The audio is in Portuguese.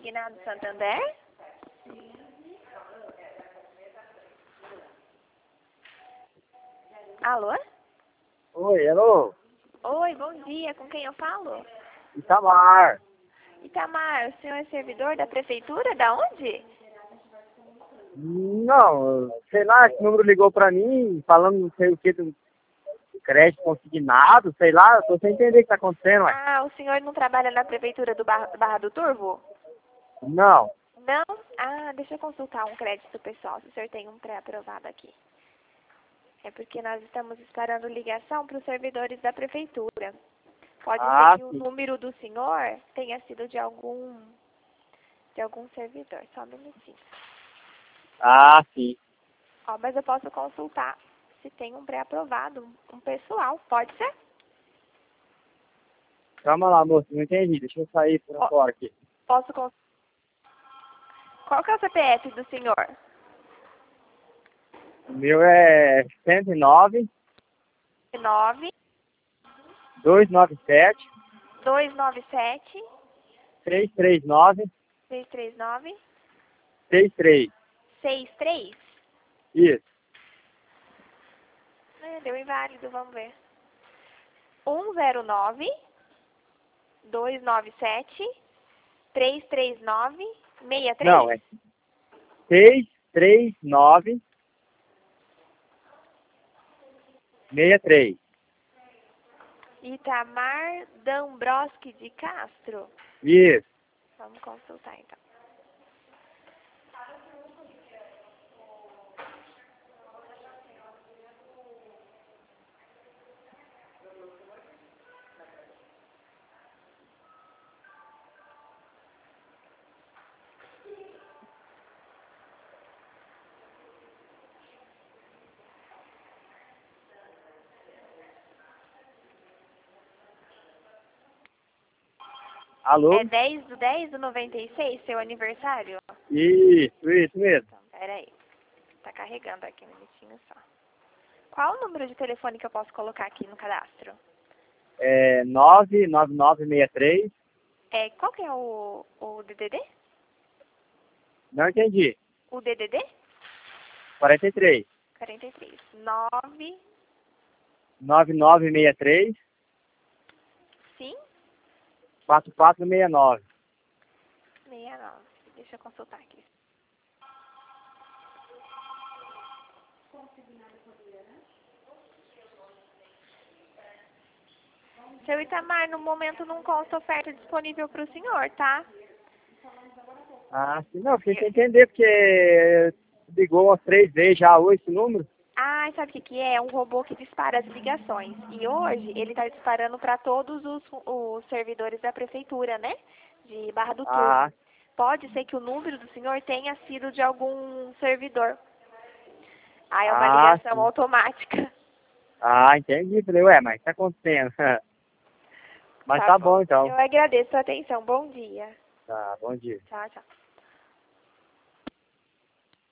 Consignado Santander? Alô? Oi, alô? Oi, bom dia. Com quem eu falo? Itamar. Itamar, o senhor é servidor da prefeitura? Da onde? Não, sei lá, esse número ligou pra mim, falando não sei o que do crédito consignado, sei lá, eu tô sem entender o que tá acontecendo, ué. Ah, o senhor não trabalha na prefeitura do Barra do Turvo? Não. Não? Ah, deixa eu consultar um crédito pessoal, se o senhor tem um pré-aprovado aqui. É porque nós estamos esperando ligação para os servidores da prefeitura. Pode ser Ah, que o sim. número do senhor tenha sido de algum servidor. Só um minutinho. Ah, sim. Ó, mas eu posso consultar se tem um pré-aprovado, um pessoal. Pode ser? Calma lá, moço, não entendi. Deixa eu sair por Ó, fora aqui. posso consultar. Qual que é o CPF do senhor? O meu é 109 9 297 297 339 639 63. 63. Isso. Deu inválido, vamos ver. 109 297 339 63. Não, é 639 63. Itamar Dambroski de Castro. Isso. Vamos consultar então. Alô? É 10/10/96, seu aniversário? Isso mesmo. Então, peraí. Tá carregando aqui um minutinho só. Qual o número de telefone que eu posso colocar aqui no cadastro? É 99963. Qual que é o DDD? Não entendi. O DDD? 43. 43. 9, 9963 sim, 4469. 69. Deixa eu consultar aqui. Seu Itamar, no momento não consta oferta disponível para o senhor, tá? Ah, sim. Não, fiquei sem entender, porque ligou umas 3 vezes já hoje esse número. Ah, sabe o que que é? É um robô que dispara as ligações. E hoje ele está disparando para todos os servidores da prefeitura, né? De Barra do Ah, Turvo. Pode ser que o número do senhor tenha sido de algum servidor. Ah, é uma ah, ligação sim. automática. Ah, entendi. Falei, ué, mas o que tá acontecendo? Mas Tá tá bom. bom então. Eu agradeço a atenção. Bom dia. Tá, bom dia. Tchau, tchau.